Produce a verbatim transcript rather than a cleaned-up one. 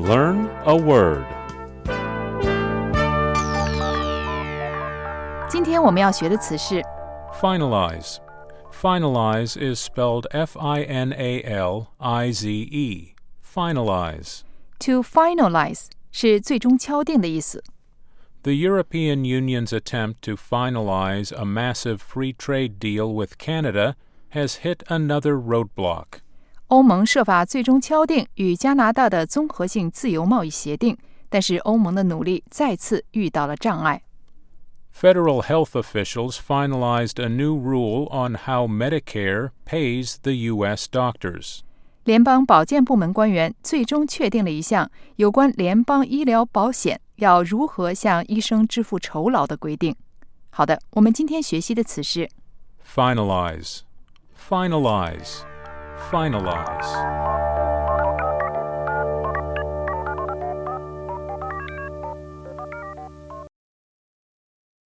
Learn a word. 今天我们要学的词是 Finalize. Finalize is spelled F I N A L I Z E. Finalize. to finalize 是最终敲定的意思。 The European Union's attempt to finalize a massive free trade deal with Canada has hit another roadblock. 欧盟设法最终敲定与加拿大的综合性自由贸易协定，但是欧盟的努力再次遇到了障碍。 Federal health officials finalized a new rule on how Medicare pays the U S doctors. 联邦保健部门官员最终确定了一项有关联邦医疗保险要如何向医生支付酬劳的规定。好的，我们今天学习的词是 Finalize. Finalize. Finalize.